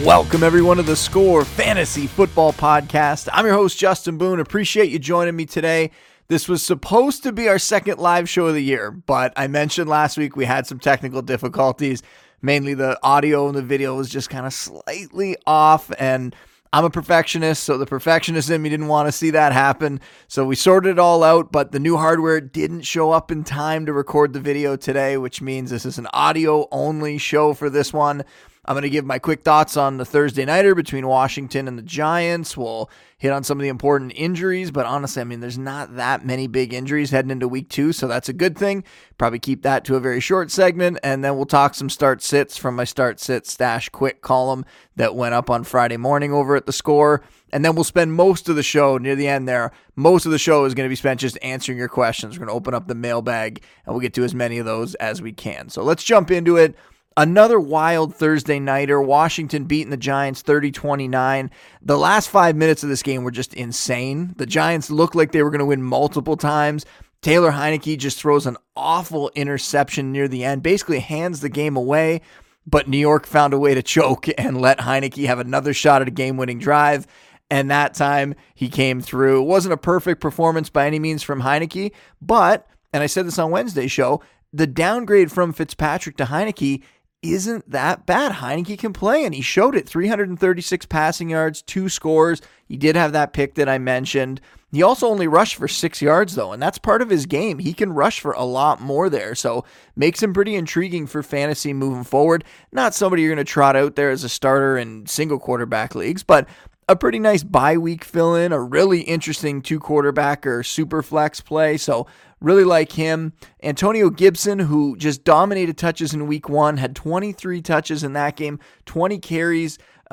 Welcome everyone to the Score Fantasy Football Podcast. I'm your host, Justin Boone. Appreciate you joining me today. This was supposed to be our second live show of the year, but I mentioned last week we had some technical difficulties. Mainly the audio and the video was just kind of slightly off, and I'm a perfectionist, so the perfectionist in me didn't want to see that happen. So we sorted it all out, but the new hardware didn't show up in time to record the video today, which means this is an audio-only show for this one. I'm going to give my quick thoughts on the Thursday nighter between Washington and the Giants. We'll hit on some of the important injuries, but honestly, I mean, there's not that many big injuries heading into week 2, so that's a good thing. Probably keep that to a very short segment, and then we'll talk some start-sits from my start-sit stash quick column that went up on Friday morning over at The Score, and then we'll spend most of the show, near the end there, most of the show is going to be spent just answering your questions. We're going to open up the mailbag, and we'll get to as many of those as we can. So let's jump into it. Another wild Thursday nighter. Washington beating the Giants 30-29. The last 5 minutes of this game were just insane. The Giants looked like they were going to win multiple times. Taylor Heinicke just throws an awful interception near the end, basically hands the game away, but New York found a way to choke and let Heinicke have another shot at a game-winning drive, and that time he came through. It wasn't a perfect performance by any means from Heinicke, but, and I said this on Wednesday's show, the downgrade from Fitzpatrick to Heinicke isn't that bad. Heinicke can play, and he showed it. 336 passing yards, 2 scores. He did have that pick that I mentioned. He also only rushed for 6 yards, though, and that's part of his game. He can rush for a lot more there, so makes him pretty intriguing for fantasy moving forward. Not somebody you're going to trot out there as a starter in single quarterback leagues, but a pretty nice bye week fill-in, a really interesting 2-quarterback or super flex play, so really like him. Antonio Gibson, who just dominated touches in week 1, had 23 touches in that game, 20 carries,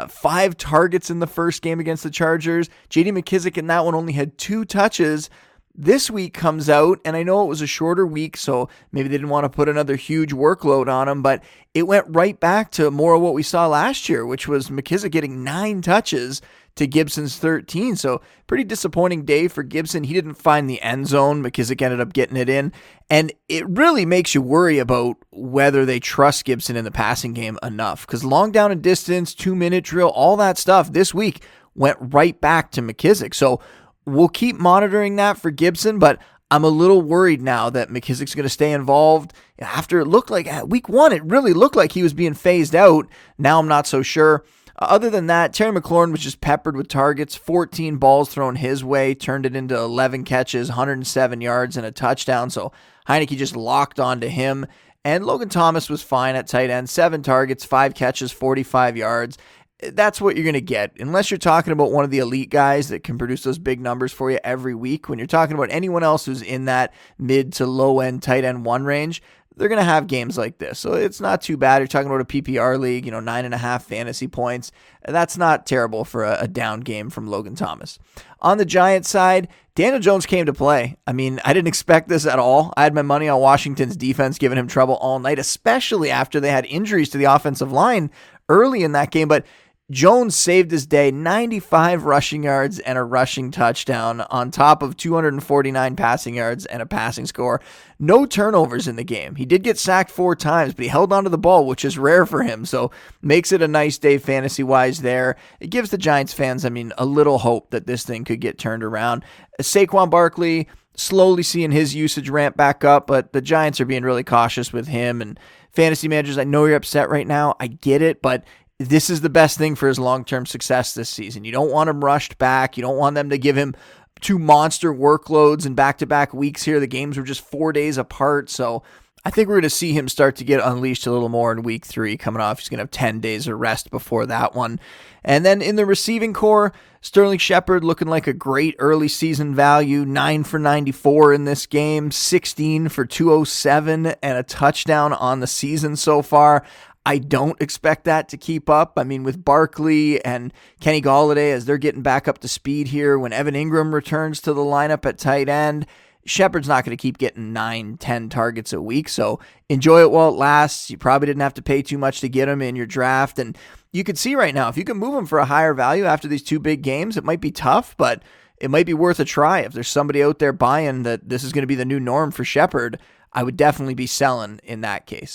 5 targets in the first game against the Chargers. J.D. McKissic in that one only had 2 touches. This week comes out, and I know it was a shorter week, so maybe they didn't want to put another huge workload on him, but it went right back to more of what we saw last year, which was McKissic getting 9 touches to Gibson's 13. So pretty disappointing day for Gibson. He didn't find the end zone. McKissic ended up getting it in. And it really makes you worry about whether they trust Gibson in the passing game enough. Because long down and distance, 2-minute drill, all that stuff this week went right back to McKissic. So we'll keep monitoring that for Gibson, but I'm a little worried now that McKissic's going to stay involved. After it looked like at week 1, it really looked like he was being phased out. Now I'm not so sure. Other than that, Terry McLaurin was just peppered with targets, 14 balls thrown his way, turned it into 11 catches, 107 yards, and a touchdown. So Heinicke just locked onto him. And Logan Thomas was fine at tight end, 7 targets, 5 catches, 45 yards. That's what you're going to get. Unless you're talking about one of the elite guys that can produce those big numbers for you every week. When you're talking about anyone else who's in that mid to low end tight end 1 range, they're going to have games like this. So it's not too bad. You're talking about a PPR league, 9.5 fantasy points. That's not terrible for a down game from Logan Thomas. On the Giants side, Daniel Jones came to play. I mean, I didn't expect this at all. I had my money on Washington's defense giving him trouble all night, especially after they had injuries to the offensive line early in that game. But Jones saved his day, 95 rushing yards and a rushing touchdown on top of 249 passing yards and a passing score. No turnovers in the game. He did get sacked 4 times, but he held onto the ball, which is rare for him. So makes it a nice day fantasy-wise there. It gives the Giants fans, a little hope that this thing could get turned around. Saquon Barkley, slowly seeing his usage ramp back up, but the Giants are being really cautious with him. And fantasy managers, I know you're upset right now. I get it, but this is the best thing for his long-term success this season. You don't want him rushed back. You don't want them to give him 2 monster workloads in back-to-back weeks here. The games were just 4 days apart. So I think we're going to see him start to get unleashed a little more in week 3 coming off. He's going to have 10 days of rest before that one. And then in the receiving core, Sterling Shepard looking like a great early season value. 9 for 94 in this game, 16 for 207 and a touchdown on the season so far. I don't expect that to keep up. With Barkley and Kenny Golladay, as they're getting back up to speed here, when Evan Ingram returns to the lineup at tight end, Shepard's not going to keep getting 9-10 targets a week. So enjoy it while it lasts. You probably didn't have to pay too much to get him in your draft. And you can see right now, if you can move him for a higher value after these 2 big games, it might be tough, but it might be worth a try. If there's somebody out there buying that this is going to be the new norm for Shepard, I would definitely be selling in that case.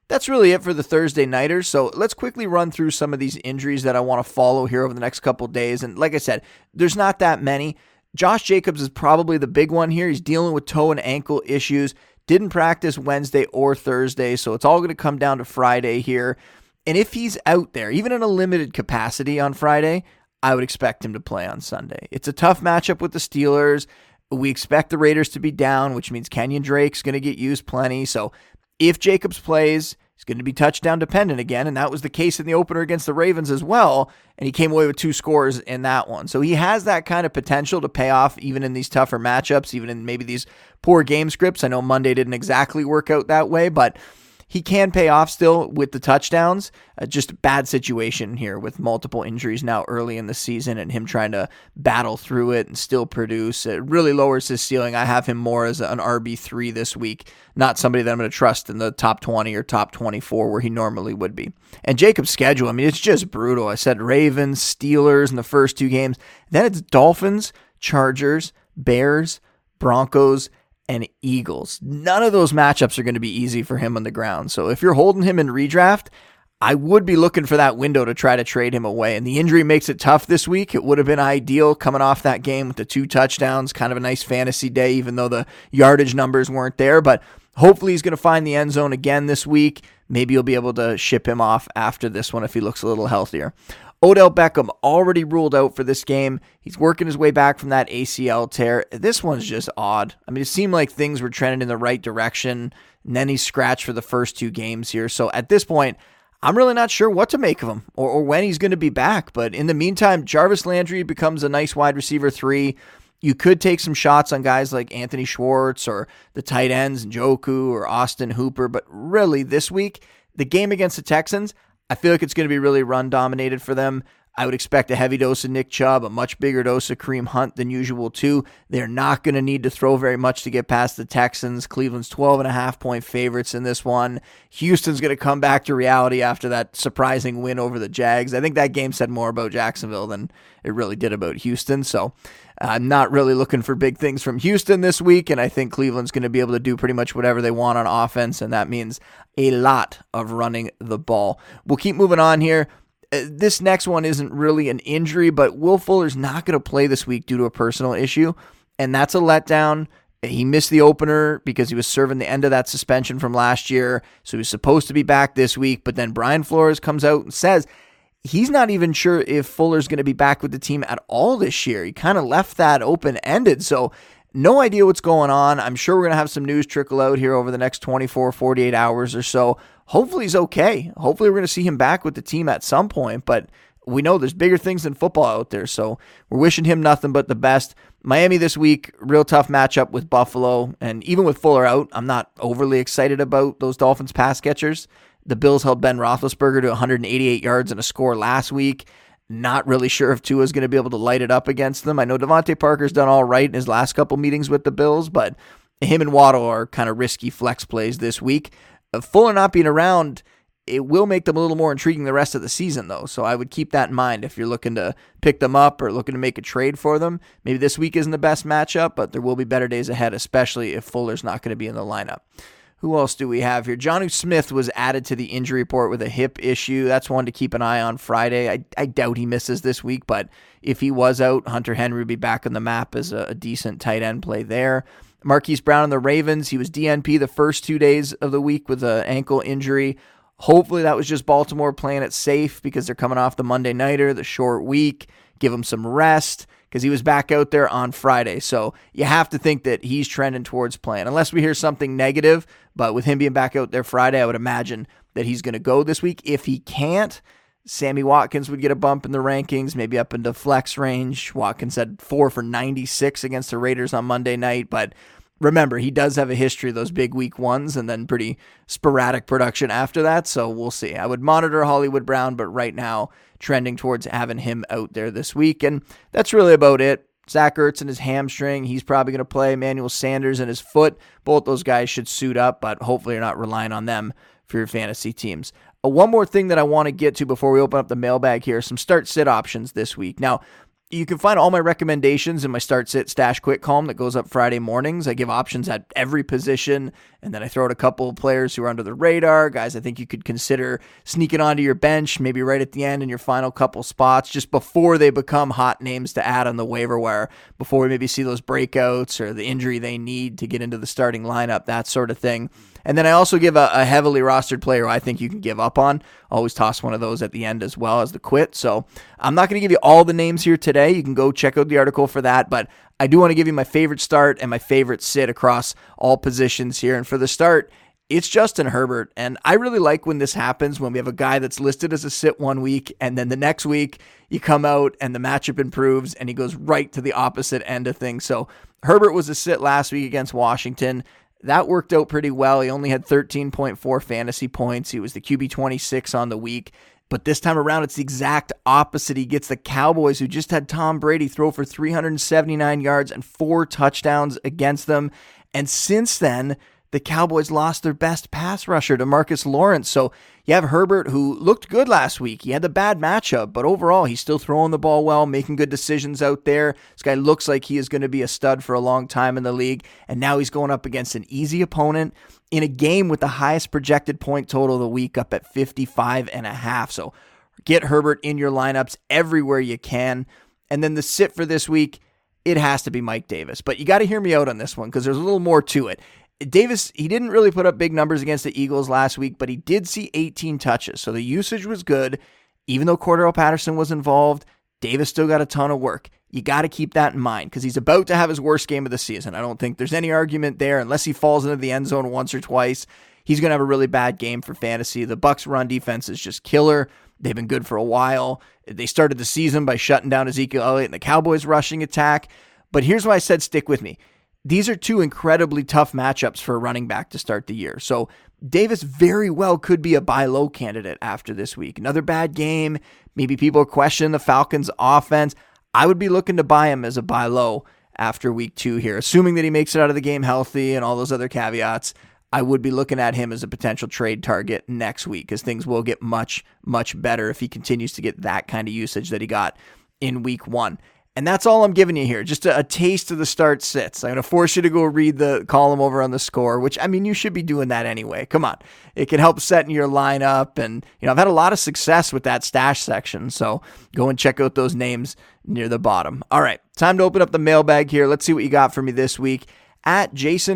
that's really it for the Thursday nighters. So let's quickly run through some of these injuries that I want to follow here over the next couple days. And like I said, there's not that many. Josh Jacobs is probably the big one here. He's dealing with toe and ankle issues. Didn't practice Wednesday or Thursday, so it's all going to come down to Friday here. And if he's out there, even in a limited capacity on Friday, I would expect him to play on Sunday. It's a tough matchup with the Steelers. We expect the Raiders to be down, which means Kenyon Drake's going to get used plenty. So if Jacobs plays, he's going to be touchdown dependent again, and that was the case in the opener against the Ravens as well, and he came away with 2 scores in that one. So he has that kind of potential to pay off even in these tougher matchups, even in maybe these poor game scripts. I know Monday didn't exactly work out that way, but he can pay off still with the touchdowns. Just a bad situation here with multiple injuries now early in the season and him trying to battle through it and still produce. It really lowers his ceiling. I have him more as an RB3 this week, not somebody that I'm going to trust in the top 20 or top 24 where he normally would be. And Jacob's schedule, I mean, it's just brutal. I said Ravens, Steelers in the first 2 games. Then it's Dolphins, Chargers, Bears, Broncos, and Eagles. None of those matchups are going to be easy for him on the ground. So if you're holding him in redraft, I would be looking for that window to try to trade him away. And the injury makes it tough this week. It would have been ideal coming off that game with the 2 touchdowns, kind of a nice fantasy day, even though the yardage numbers weren't there. But hopefully he's going to find the end zone again this week. Maybe you'll be able to ship him off after this one if he looks a little healthier. Odell Beckham already ruled out for this game. He's working his way back from that ACL tear. This one's just odd. I mean, it seemed like things were trending in the right direction, and then he's scratched for the first 2 games here. So at this point, I'm really not sure what to make of him or when he's going to be back. But in the meantime, Jarvis Landry becomes a nice wide receiver 3. You could take some shots on guys like Anthony Schwartz or the tight ends, Njoku or Austin Hooper. But really, this week, the game against the Texans, I feel like it's going to be really run-dominated for them. I would expect a heavy dose of Nick Chubb, a much bigger dose of Kareem Hunt than usual, too. They're not going to need to throw very much to get past the Texans. Cleveland's 12.5-point favorites in this one. Houston's going to come back to reality after that surprising win over the Jags. I think that game said more about Jacksonville than it really did about Houston. So I'm not really looking for big things from Houston this week, and I think Cleveland's going to be able to do pretty much whatever they want on offense, and that means a lot of running the ball. We'll keep moving on here. This next one isn't really an injury, but Will Fuller's not going to play this week due to a personal issue, and that's a letdown. He missed the opener because he was serving the end of that suspension from last year, so he was supposed to be back this week, but then Brian Flores comes out and says he's not even sure if Fuller's going to be back with the team at all this year. He kind of left that open-ended, so no idea what's going on. I'm sure we're going to have some news trickle out here over the next 24, 48 hours or so. Hopefully he's okay. Hopefully we're going to see him back with the team at some point, but we know there's bigger things than football out there, so we're wishing him nothing but the best. Miami this week, real tough matchup with Buffalo, and even with Fuller out, I'm not overly excited about those Dolphins pass catchers. The Bills held Ben Roethlisberger to 188 yards and a score last week. Not really sure if Tua's going to be able to light it up against them. I know Devontae Parker's done all right in his last couple meetings with the Bills, but him and Waddle are kind of risky flex plays this week. Fuller not being around, it will make them a little more intriguing the rest of the season, though. So I would keep that in mind if you're looking to pick them up or looking to make a trade for them. Maybe this week isn't the best matchup, but there will be better days ahead, especially if Fuller's not going to be in the lineup. Who else do we have here? Jonnu Smith was added to the injury report with a hip issue. That's one to keep an eye on Friday. I doubt he misses this week, but if he was out, Hunter Henry would be back on the map as a decent tight end play there. Marquise Brown and the Ravens, he was DNP the first 2 days of the week with an ankle injury. Hopefully that was just Baltimore playing it safe because they're coming off the Monday Nighter, the short week. Give him some rest because he was back out there on Friday. So you have to think that he's trending towards playing, unless we hear something negative. But with him being back out there Friday, I would imagine that he's going to go this week. If he can't, Sammy Watkins would get a bump in the rankings, maybe up into flex range. Watkins had 4 for 96 against the Raiders on Monday night. But remember, he does have a history of those big week ones and then pretty sporadic production after that. So we'll see. I would monitor Hollywood Brown, but right now trending towards having him out there this week. And that's really about it. Zach Ertz and his hamstring, he's probably going to play. Emmanuel Sanders and his foot, both those guys should suit up, but hopefully you're not relying on them for your fantasy teams. One more thing that I want to get to before we open up the mailbag here, some start-sit options this week. Now, You can find all my recommendations in my Start Sit Stash Quit column that goes up Friday mornings. I give options at every position, and then I throw out a couple of players who are under the radar, guys I think you could consider sneaking onto your bench, maybe right at the end in your final couple spots, just before they become hot names to add on the waiver wire, before we maybe see those breakouts or the injury they need to get into the starting lineup, that sort of thing. And then I also give a heavily rostered player who I think you can give up on. Always toss one of those at the end as well as the quit. So I'm not going to give you all the names here today. You can go check out the article for that. But I do want to give you my favorite start and my favorite sit across all positions here. And for the start, it's Justin Herbert. And I really like when this happens, when we have a guy that's listed as a sit one week, and then the next week you come out and the matchup improves and he goes right to the opposite end of things. So Herbert was a sit last week against Washington. That worked out pretty well. He only had 13.4 fantasy points. He was the QB 26 on the week. But this time around, it's the exact opposite. He gets the Cowboys, who just had Tom Brady throw for 379 yards and 4 touchdowns against them. And since then, the Cowboys lost their best pass rusher to Marcus Lawrence. So you have Herbert, who looked good last week. He had the bad matchup, but overall, he's still throwing the ball well, making good decisions out there. This guy looks like he is going to be a stud for a long time in the league. And now he's going up against an easy opponent in a game with the highest projected point total of the week, up at 55.5. So get Herbert in your lineups everywhere you can. And then the sit for this week, it has to be Mike Davis. But you got to hear me out on this one because there's a little more to it. Davis, he didn't really put up big numbers against the Eagles last week, but he did see 18 touches. So the usage was good. Even though Cordarrelle Patterson was involved, Davis still got a ton of work. You got to keep that in mind because he's about to have his worst game of the season. I don't think there's any argument there unless he falls into the end zone once or twice. He's going to have a really bad game for fantasy. The Bucs run defense is just killer. They've been good for a while. They started the season by shutting down Ezekiel Elliott and the Cowboys rushing attack. But here's why I said stick with me. These are two incredibly tough matchups for a running back to start the year. So Davis very well could be a buy low candidate after this week. Another bad game. Maybe people question the Falcons offense. I would be looking to buy him as a buy low after week 2 here. Assuming that he makes it out of the game healthy and all those other caveats, I would be looking at him as a potential trade target next week because things will get much, much better if he continues to get that kind of usage that he got in week 1. And that's all I'm giving you here. Just a taste of the start sits. I'm going to force you to go read the column over on the Score, which, I mean, you should be doing that anyway. Come on. It can help setting your lineup. And, I've had a lot of success with that stash section. So go and check out those names near the bottom. All right. Time to open up the mailbag here. Let's see what you got for me this week. At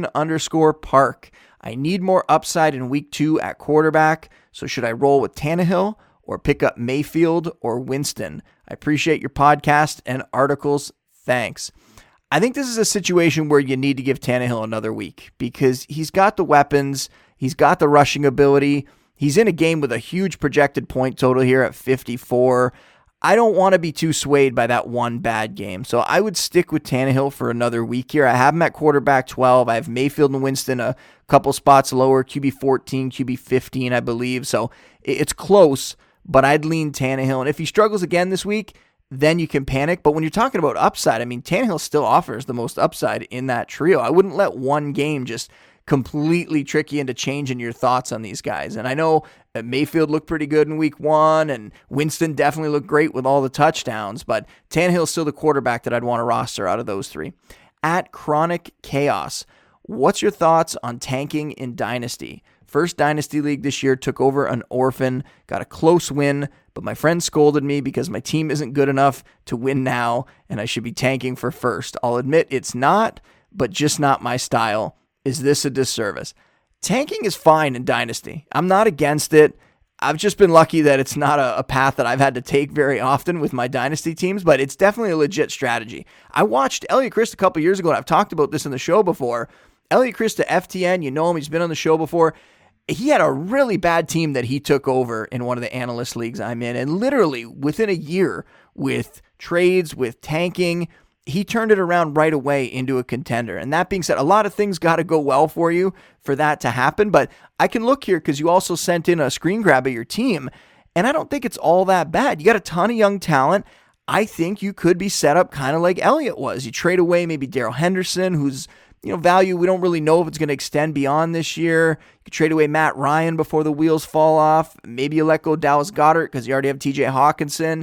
Jason_Park. I need more upside in week 2 at quarterback. So should I roll with Tannehill or pick up Mayfield or Winston? I appreciate your podcast and articles. Thanks. I think this is a situation where you need to give Tannehill another week because he's got the weapons. He's got the rushing ability. He's in a game with a huge projected point total here at 54. I don't want to be too swayed by that one bad game. So I would stick with Tannehill for another week here. I have him at quarterback 12. I have Mayfield and Winston a couple spots lower, QB 14, QB 15, I believe. So it's close, but I'd lean Tannehill. And if he struggles again this week, then you can panic. But when you're talking about upside, I mean, Tannehill still offers the most upside in that trio. I wouldn't let one game just completely trick you into changing your thoughts on these guys. And I know Mayfield looked pretty good in week 1, and Winston definitely looked great with all the touchdowns, but Tannehill's still the quarterback that I'd want to roster out of those 3. At Chronic Chaos, what's your thoughts on tanking in Dynasty? First Dynasty League this year, took over an orphan, got a close win, but my friend scolded me because my team isn't good enough to win now, and I should be tanking for first. I'll admit it's not, but just not my style. Is this a disservice? Tanking is fine in Dynasty. I'm not against it. I've just been lucky that it's not a path that I've had to take very often with my Dynasty teams, but it's definitely a legit strategy. I watched Elliot Christ a couple years ago, and I've talked about this in the show before. Elliot Christ to FTN, you know him, he's been on the show before. He had a really bad team that he took over in one of the analyst leagues I'm in, and literally within a year, with trades, with tanking, he turned it around right away into a contender. And that being said, a lot of things got to go well for you for that to happen, but I can look here because you also sent in a screen grab of your team, and I don't think it's all that bad. You got a ton of young talent. I think you could be set up kind of like Elliott was. You trade away maybe Darrell Henderson, who's value we don't really know if it's going to extend beyond this year. You could trade away Matt Ryan before the wheels fall off. Maybe you let go Dallas Goedert because you already have TJ Hawkinson.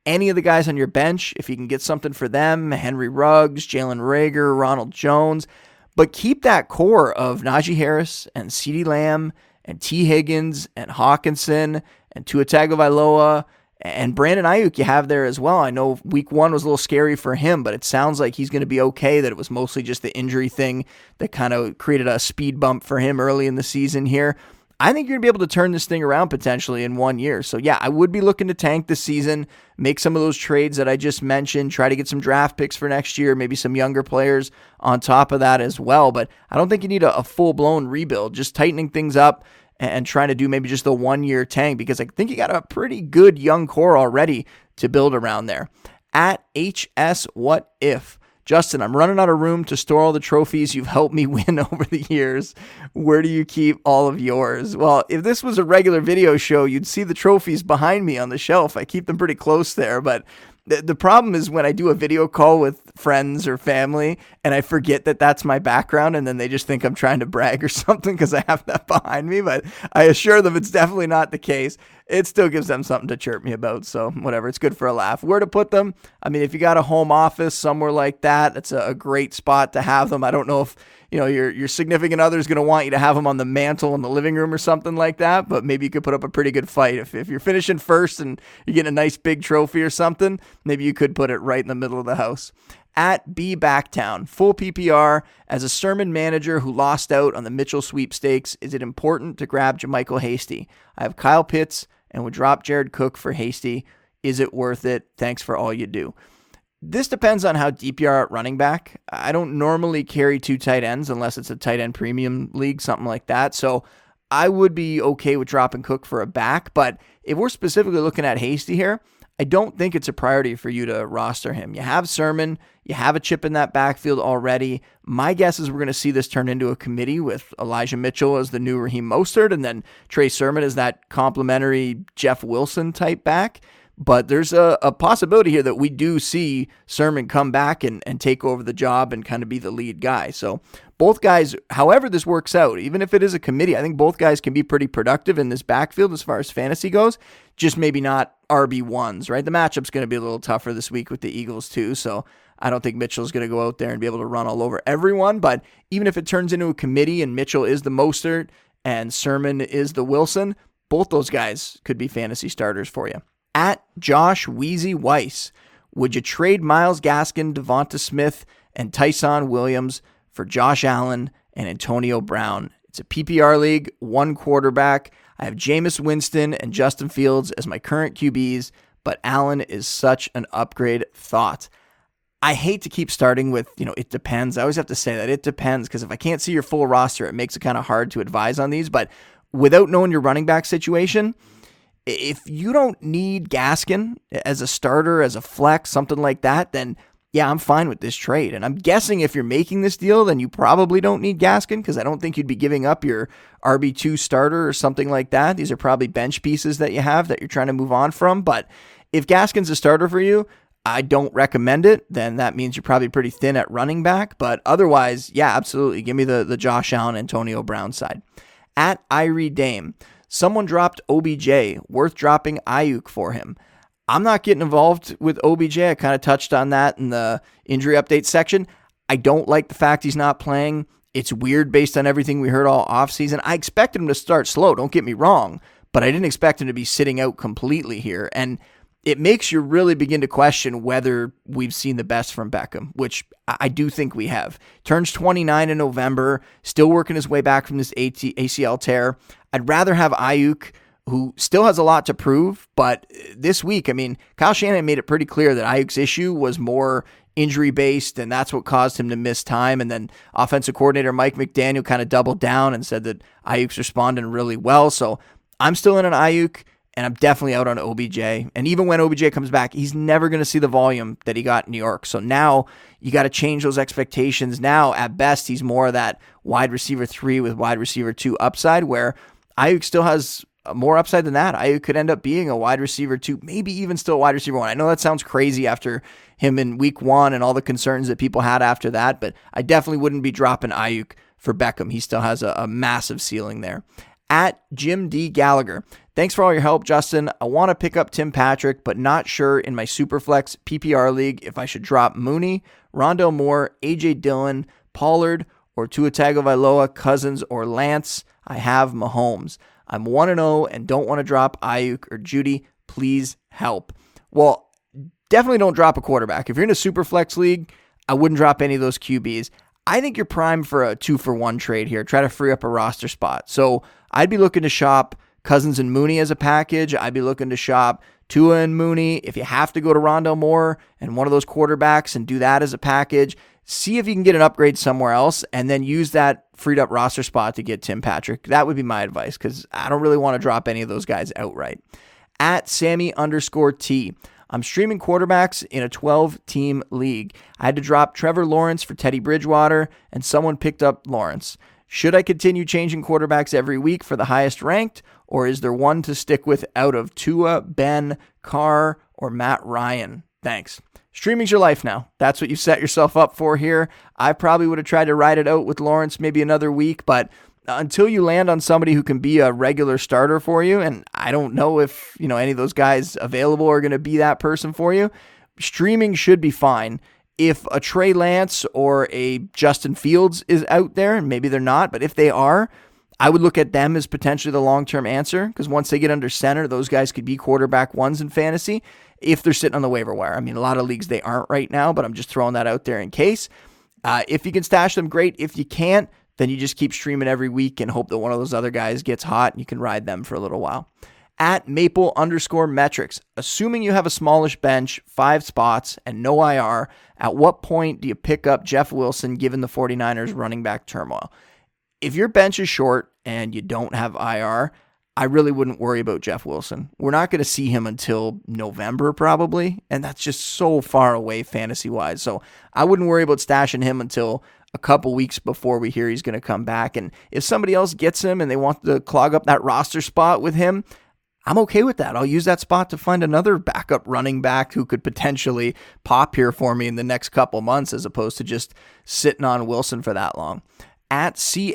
any of the guys on your bench, if you can get something for them, Henry Ruggs, Jalen Reagor, Ronald Jones, but keep that core of Najee Harris and CeeDee Lamb and T. Higgins and Hawkinson and Tua Tagovailoa and Brandon Ayuk you have there as well. I know week 1 was a little scary for him, but it sounds like he's going to be okay, that it was mostly just the injury thing that kind of created a speed bump for him early in the season here. I think you're going to be able to turn this thing around potentially in 1 year. So yeah, I would be looking to tank this season, make some of those trades that I just mentioned, try to get some draft picks for next year, maybe some younger players on top of that as well. But I don't think you need a full-blown rebuild, just tightening things up and trying to do maybe just a 1 year tank, because I think you got a pretty good young core already to build around there. At HS What If, Justin, I'm running out of room to store all the trophies you've helped me win over the years. Where do you keep all of yours? Well, if this was a regular video show, you'd see the trophies behind me on the shelf. I keep them pretty close there, but the problem is when I do a video call with friends or family and I forget that that's my background, and then they just think I'm trying to brag or something because I have that behind me, but I assure them it's definitely not the case. It still gives them something to chirp me about, so whatever, it's good for a laugh. Where to put them? I mean, if you got a home office somewhere like that, that's a great spot to have them. I don't know if your significant other is going to want you to have them on the mantle in the living room or something like that, but maybe you could put up a pretty good fight. If you're finishing first and you're getting a nice big trophy or something, maybe you could put it right in the middle of the house. At B Backtown, full PPR, as a Sermon manager who lost out on the Mitchell sweepstakes, is it important to grab JaMycal Hasty? I have Kyle Pitts and would drop Jared Cook for Hasty. Is it worth it? Thanks for all you do. This depends on how deep you are at running back. I don't normally carry 2 tight ends unless it's a tight end premium league, something like that. So I would be okay with dropping Cook for a back. But if we're specifically looking at Hasty here, I don't think it's a priority for you to roster him. You have Sermon, you have a chip in that backfield already. My guess is we're going to see this turn into a committee with Elijah Mitchell as the new Raheem Mostert and then Trey Sermon as that complimentary Jeff Wilson type back. But there's a possibility here that we do see Sermon come back and take over the job and kind of be the lead guy. So both guys, however this works out, even if it is a committee, I think both guys can be pretty productive in this backfield as far as fantasy goes, just maybe not RB1s, right? The matchup's going to be a little tougher this week with the Eagles too, so I don't think Mitchell's going to go out there and be able to run all over everyone, but even if it turns into a committee and Mitchell is the Mostert and Sermon is the Wilson, both those guys could be fantasy starters for you. At Josh Wheezy Weiss, would you trade Myles Gaskin, Devonta Smith, and Tyson Williams for Josh Allen and Antonio Brown? It's a PPR league, 1 quarterback. I have Jameis Winston and Justin Fields as my current QBs, but Allen is such an upgrade. Thought. I hate to keep starting with, it depends. I always have to say that it depends, because if I can't see your full roster, it makes it kind of hard to advise on these. But without knowing your running back situation, if you don't need Gaskin as a starter, as a flex, something like that, then yeah, I'm fine with this trade. And I'm guessing if you're making this deal, then you probably don't need Gaskin, because I don't think you'd be giving up your RB2 starter or something like that. These are probably bench pieces that you have that you're trying to move on from. But if Gaskin's a starter for you, I don't recommend it. Then that means you're probably pretty thin at running back. But otherwise, yeah, absolutely. Give me the Josh Allen, Antonio Brown side. At Irie Dame, someone dropped OBJ, worth dropping Ayuk for him. I'm not getting involved with OBJ. I kind of touched on that in the injury update section. I don't like the fact he's not playing. It's weird based on everything we heard all offseason. I expected him to start slow, don't get me wrong, but I didn't expect him to be sitting out completely here. And it makes you really begin to question whether we've seen the best from Beckham, which I do think we have. Turns 29 in November, still working his way back from this ACL tear. I'd rather have Ayuk, who still has a lot to prove, but this week, Kyle Shanahan made it pretty clear that Ayuk's issue was more injury-based, and that's what caused him to miss time. And then offensive coordinator Mike McDaniel kind of doubled down and said that Ayuk's responding really well. So I'm still in an Ayuk, and I'm definitely out on OBJ. And even when OBJ comes back, he's never going to see the volume that he got in New York. So now you got to change those expectations. Now, at best, he's more of that wide receiver 3 with wide receiver 2 upside, where Ayuk still has more upside than that. Ayuk could end up being a wide receiver 2, maybe even still a wide receiver 1. I know that sounds crazy after him in week 1 and all the concerns that people had after that, but I definitely wouldn't be dropping Ayuk for Beckham. He still has a massive ceiling there. At Jim D. Gallagher, Thanks for all your help, Justin. I want to pick up Tim Patrick, but not sure in my Superflex PPR league if I should drop Mooney, Rondale Moore, A.J. Dillon, Pollard, or Tua Tagovailoa, Cousins, or Lance. I have Mahomes. I'm 1-0 and don't want to drop Ayuk or Judy. Please help. Well, definitely don't drop a quarterback. If you're in a Superflex league, I wouldn't drop any of those QBs. I think you're primed for a 2-for-1 trade here. Try to free up a roster spot. So I'd be looking to shop Cousins and Mooney as a package. I'd be looking to shop Tua and Mooney. If you have to go to Rondale Moore and one of those quarterbacks and do that as a package, see if you can get an upgrade somewhere else and then use that freed up roster spot to get Tim Patrick. That would be my advice because I don't really want to drop any of those guys outright. At Sammy_T. I'm streaming quarterbacks in a 12-team league. I had to drop Trevor Lawrence for Teddy Bridgewater, and someone picked up Lawrence. Should I continue changing quarterbacks every week for the highest ranked, or is there one to stick with out of Tua, Ben, Carr, or Matt Ryan? Thanks. Streaming's your life now. That's what you set yourself up for here. I probably would have tried to ride it out with Lawrence maybe another week, but until you land on somebody who can be a regular starter for you, and I don't know if any of those guys available are going to be that person for you, streaming should be fine. If a Trey Lance or a Justin Fields is out there, and maybe they're not, but if they are, I would look at them as potentially the long-term answer because once they get under center, those guys could be quarterback ones in fantasy if they're sitting on the waiver wire. I mean, a lot of leagues they aren't right now, but I'm just throwing that out there in case. If you can stash them, great. If you can't, then you just keep streaming every week and hope that one of those other guys gets hot and you can ride them for a little while. At Maple_metrics, assuming you have a smallish bench, 5 spots, and no IR, at what point do you pick up Jeff Wilson given the 49ers running back turmoil? If your bench is short and you don't have IR, I really wouldn't worry about Jeff Wilson. We're not going to see him until November probably, and that's just so far away fantasy-wise. So I wouldn't worry about stashing him until a couple weeks before we hear he's going to come back. And if somebody else gets him and they want to clog up that roster spot with him, I'm okay with that. I'll use that spot to find another backup running back who could potentially pop here for me in the next couple months as opposed to just sitting on Wilson for that long. At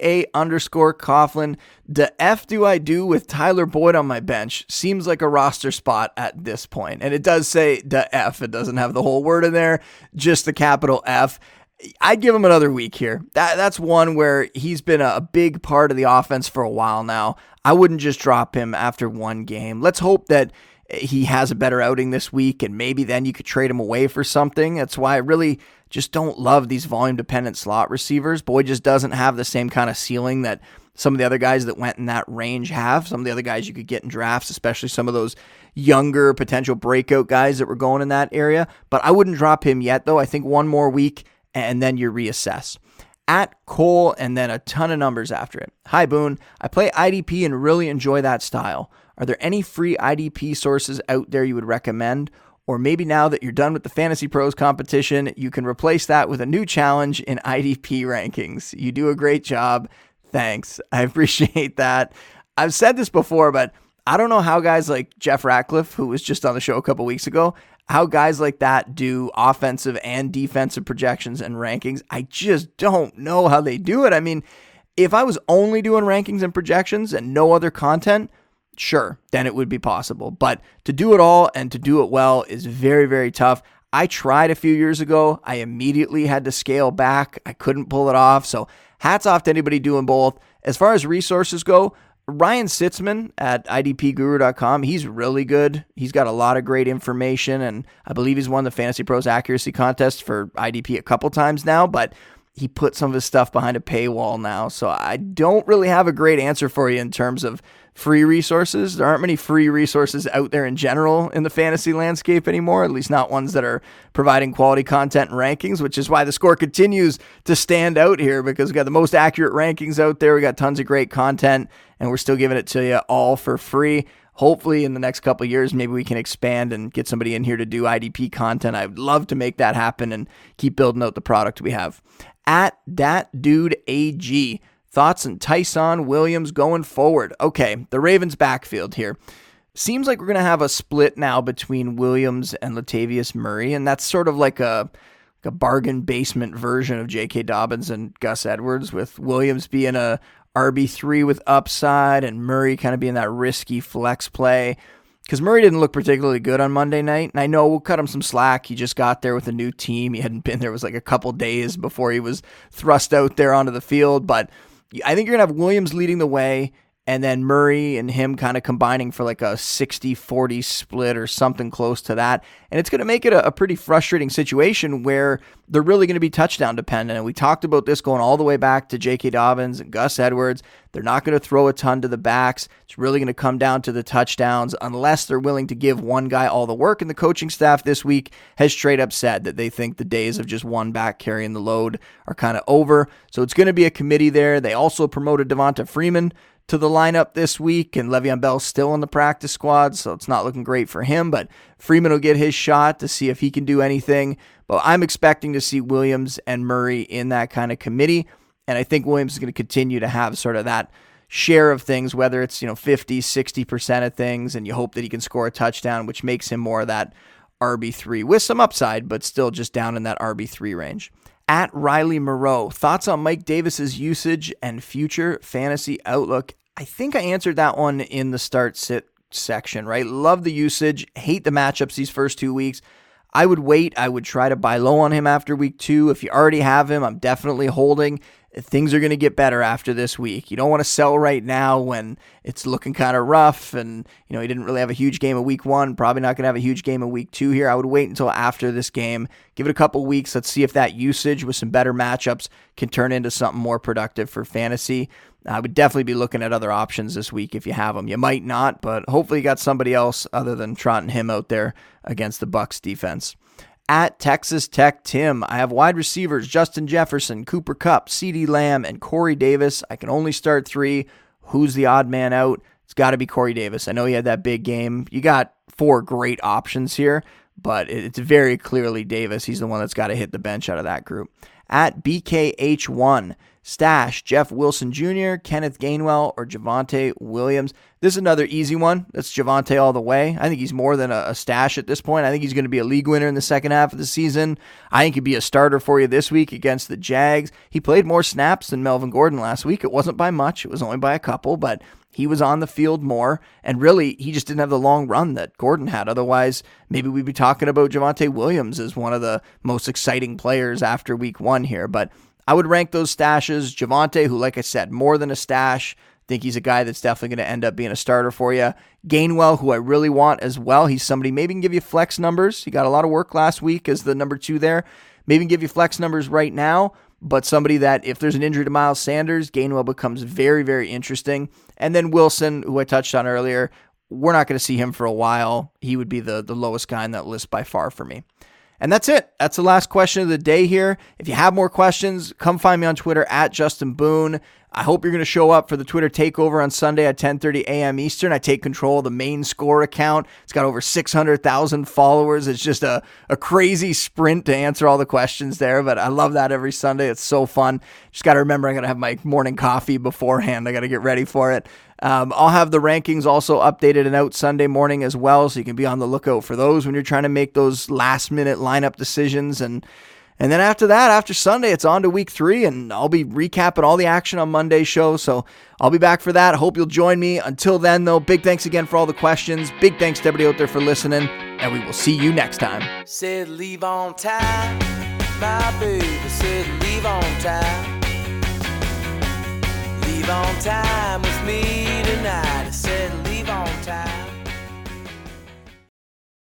CA_Coughlin, the F do I do with Tyler Boyd on my bench? Seems like a roster spot at this point. And it does say the F. It doesn't have the whole word in there, just the capital F. I'd give him another week here. That's one where he's been a big part of the offense for a while now. I wouldn't just drop him after one game. Let's hope that he has a better outing this week, and maybe then you could trade him away for something. That's why I really just don't love these volume-dependent slot receivers. Boyd just doesn't have the same kind of ceiling that some of the other guys that went in that range have. Some of the other guys you could get in drafts, especially some of those younger potential breakout guys that were going in that area. But I wouldn't drop him yet, though. I think one more week, and then you reassess. At Cole, and then a ton of numbers after it. Hi, Boone. I play IDP and really enjoy that style. Are there any free IDP sources out there you would recommend? Or maybe now that you're done with the Fantasy Pros competition, you can replace that with a new challenge in IDP rankings. You do a great job. Thanks. I appreciate that. I've said this before, but I don't know how guys like Jeff Ratcliffe, who was just on the show a couple weeks ago, how guys like that do offensive and defensive projections and rankings. I just don't know how they do it. I mean, if I was only doing rankings and projections and no other content, sure, then it would be possible. But to do it all and to do it well is very, very tough. I tried a few years ago. I immediately had to scale back. I couldn't pull it off. So hats off to anybody doing both. As far as resources go, Ryan Sitzman at IDPguru.com, he's really good. He's got a lot of great information, and I believe he's won the Fantasy Pros Accuracy Contest for IDP a couple times now, but he put some of his stuff behind a paywall now, so I don't really have a great answer for you in terms of free resources. There aren't many free resources out there in general in the fantasy landscape anymore, at least not ones that are providing quality content and rankings, which is why the score continues to stand out here because we got the most accurate rankings out there. We got tons of great content, and we're still giving it to you all for free. Hopefully in the next couple of years, maybe we can expand and get somebody in here to do IDP content. I would love to make that happen and keep building out the product we have. At that dude AG, thoughts on Tyson Williams going forward? Okay, the Ravens backfield here. Seems like we're going to have a split now between Williams and Latavius Murray, and that's sort of like a bargain basement version of J.K. Dobbins and Gus Edwards, with Williams being a RB3 with upside, and Murray kind of being that risky flex play. Because Murray didn't look particularly good on Monday night, and I know we'll cut him some slack. He just got there with a new team. He hadn't been there. It was like a couple days before he was thrust out there onto the field. But I think you're going to have Williams leading the way, and then Murray and him kind of combining for like a 60-40 split or something close to that. And it's going to make it a pretty frustrating situation where they're really going to be touchdown dependent. And we talked about this going all the way back to J.K. Dobbins and Gus Edwards. They're not going to throw a ton to the backs. It's really going to come down to the touchdowns unless they're willing to give one guy all the work. And the coaching staff this week has straight up said that they think the days of just one back carrying the load are kind of over. So it's going to be a committee there. They also promoted Devonta Freeman to the lineup this week, and Le'Veon Bell's still on the practice squad, so it's not looking great for him, but Freeman will get his shot to see if he can do anything. But I'm expecting to see Williams and Murray in that kind of committee, and I think Williams is going to continue to have sort of that share of things, whether it's 50, 60% of things, and you hope that he can score a touchdown, which makes him more of that RB3 with some upside, but still just down in that RB3 range. At Riley Moreau, thoughts on Mike Davis's usage and future fantasy outlook? I think I answered that one in the start sit section, right? Love the usage, hate the matchups these first 2 weeks. I would wait. I would try to buy low on him after week 2. If you already have him, I'm definitely holding. Things are going to get better after this week. You don't want to sell right now when it's looking kind of rough and, he didn't really have a huge game of week 1, probably not going to have a huge game of week 2 here. I would wait until after this game, give it a couple weeks. Let's see if that usage with some better matchups can turn into something more productive for fantasy. I would definitely be looking at other options this week if you have them. You might not, but hopefully you got somebody else other than trotting him out there against the Bucs defense. At Texas Tech Tim, I have wide receivers Justin Jefferson, Cooper Kupp, CeeDee Lamb, and Corey Davis. I can only start 3. Who's the odd man out? It's got to be Corey Davis. I know he had that big game. You got 4 great options here, but it's very clearly Davis. He's the one that's got to hit the bench out of that group. At BKH1, stash Jeff Wilson Jr., Kenneth Gainwell, or Javonte Williams. This is another easy one. That's Javonte all the way. I think he's more than a stash at this point. I think he's going to be a league winner in the second half of the season. I think he'd be a starter for you this week against the Jags. He played more snaps than Melvin Gordon last week. It wasn't by much. It was only by a couple, but he was on the field more, and really, he just didn't have the long run that Gordon had. Otherwise, maybe we'd be talking about Javonte Williams as one of the most exciting players after week 1 here, but I would rank those stashes. Javonte, who, like I said, more than a stash. I think he's a guy that's definitely going to end up being a starter for you. Gainwell, who I really want as well. He's somebody maybe can give you flex numbers. He got a lot of work last week as the number 2 there. Maybe can give you flex numbers right now, but somebody that if there's an injury to Miles Sanders, Gainwell becomes very, very interesting. And then Wilson, who I touched on earlier, we're not going to see him for a while. He would be the lowest guy on that list by far for me. And that's it. That's the last question of the day here. If you have more questions, come find me on Twitter at Justin Boone. I hope you're going to show up for the Twitter takeover on Sunday at 10:30 a.m. Eastern. I take control of the main score account. It's got over 600,000 followers. It's just a crazy sprint to answer all the questions there, but I love that every Sunday. It's so fun. Just got to remember I got to have my morning coffee beforehand. I got to get ready for it. I'll have the rankings also updated and out Sunday morning as well, so you can be on the lookout for those when you're trying to make those last-minute lineup decisions. And then after that, after Sunday, it's on to week 3, and I'll be recapping all the action on Monday's show, so I'll be back for that. Hope you'll join me. Until then, though, big thanks again for all the questions. Big thanks to everybody out there for listening, and we will see you next time. Said leave on time, my baby said leave on time. Leave on time with me tonight. I said leave on time.